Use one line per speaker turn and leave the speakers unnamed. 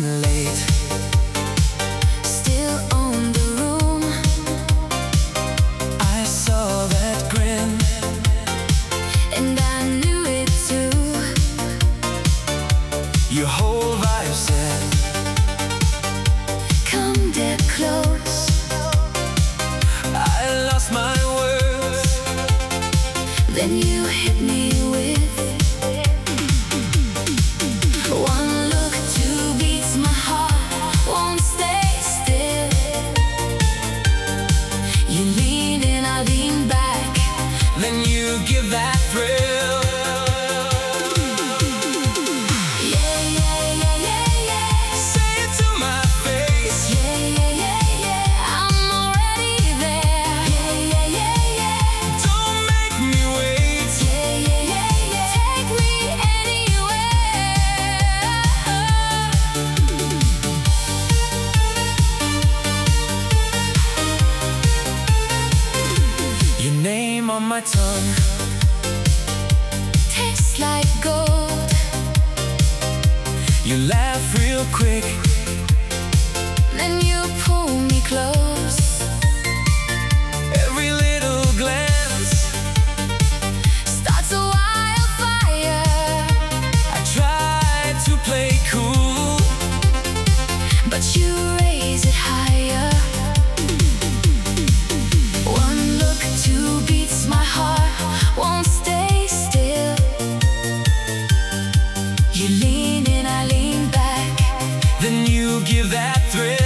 running late, still own the room. I saw that grin, and I knew it too. Your whole vibe said, come dead close. I lost my words, then you hit me with one look, two beats, my heart won't stay still. You lean in, I lean back, then you give that thrill. Yeah, yeah, yeah, yeah, yeah. Say it to my face. Yeah, yeah, yeah, yeah. I'm already there. Yeah, yeah, yeah, yeah. Don't make me wait. Yeah, yeah, yeah, yeah. Take me anywhere. Your name on my tongue tastes like gold. You laugh real quick, then you pull me close. Every little glance starts a wildfire. I try to play cool, but you raise it higher. One look, two beats, my heart won't stay still. You lean in, I lean back, then you give that thrill.